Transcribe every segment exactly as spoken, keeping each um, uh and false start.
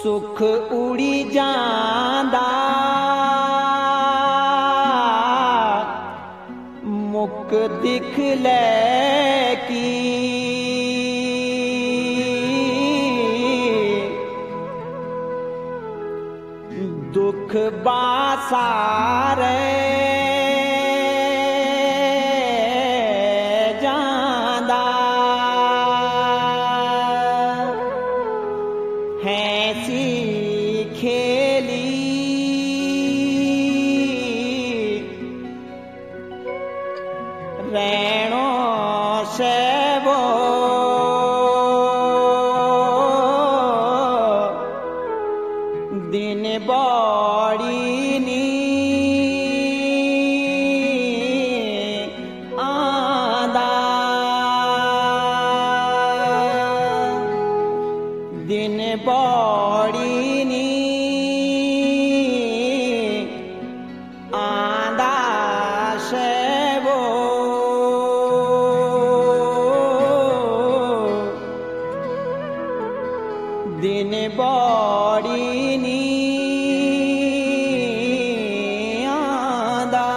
सुख उड़ी जांदा मुक दिख ले की दुख बासारे जांदा हैसी खेली रैणो से वो दिन बड़ी नी आंदा दिन बड़ी नी आंदा से वो दिन बड़ी नी आंदा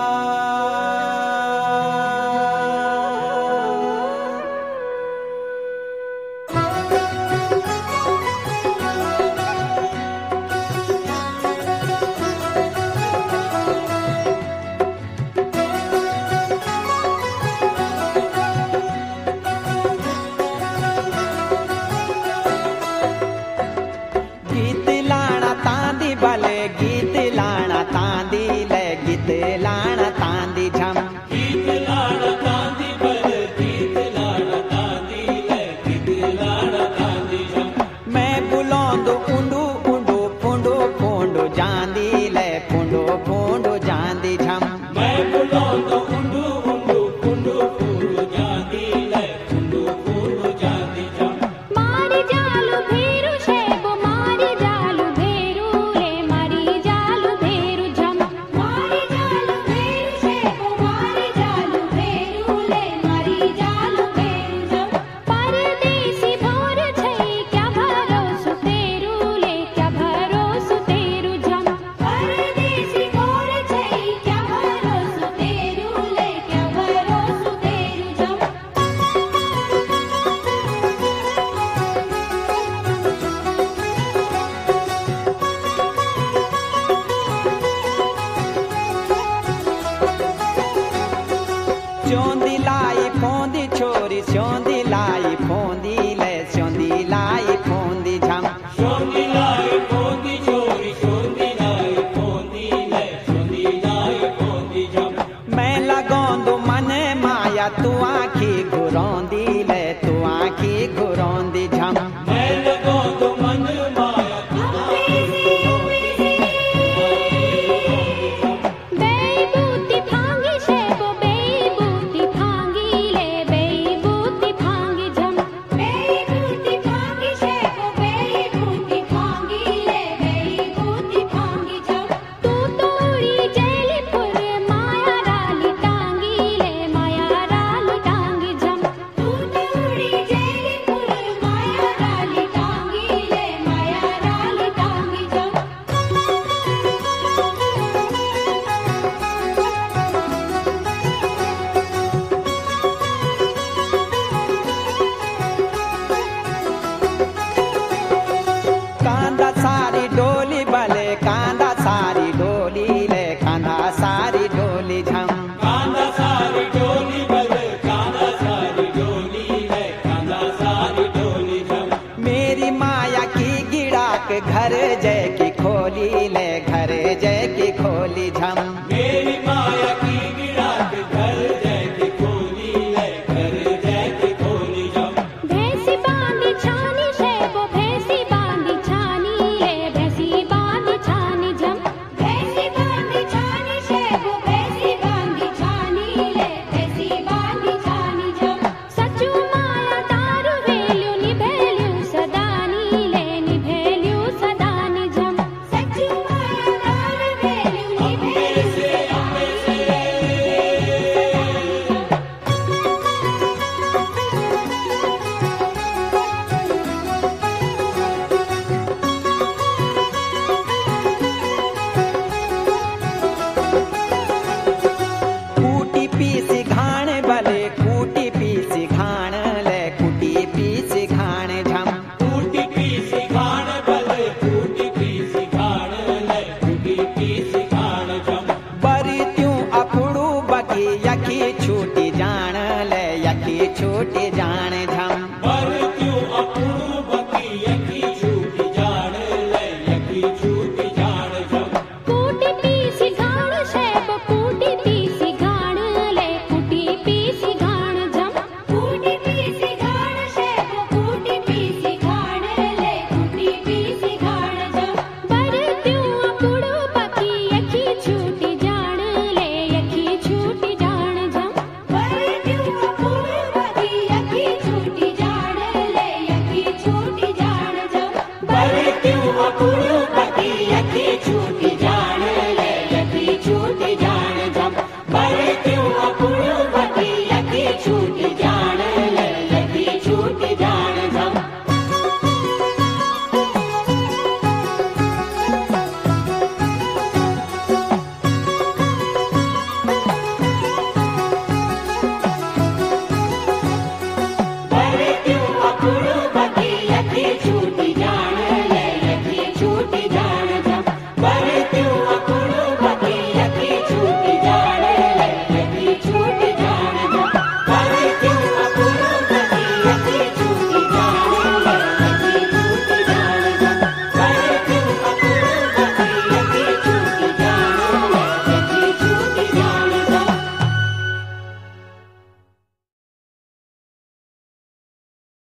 गीत लाना तांदी भले गीत लाना तांदी ले गीत लाना तांदी झम गीत लाना तांदी भले गीत लाना तांदी ले गीत लाना तांदी झम मैं बुलंदो उंडू उंडू फुंडू फुंडू जांदी ले फुंडू फुंडू जांदी झम मैं बुलंदो उंडू उंडू फुंडू फुंडू जांदी ले फुंडू फुंडू जांदी झम मारी जालू भेरू शेबो मारी जालू भेरू ले मारी जालू भेरू झम मारी जालू भेरू शेबो मारी जालू भेरू ले मारी जालू भेरू झम परदेसी भोर छई क्या भरोसो तेरू ले क्या भरोसो तेरू झम परदेसी भोर छई क्या भरोसो तेरू ले क्या भरोसो तेरू झम स्योंदी लाई फोंदी छोरी स्योंदी लाई फोंदी ले स्योंदी लाई फोंदी झम शोंदी लाई फोंदी छोरी शोंदी लाई फोंदी ले शोंदी लाई फोंदी झम मैं लगोंदो मन माया तू आखी घुरोंदी ले तू आखी घुरोंदी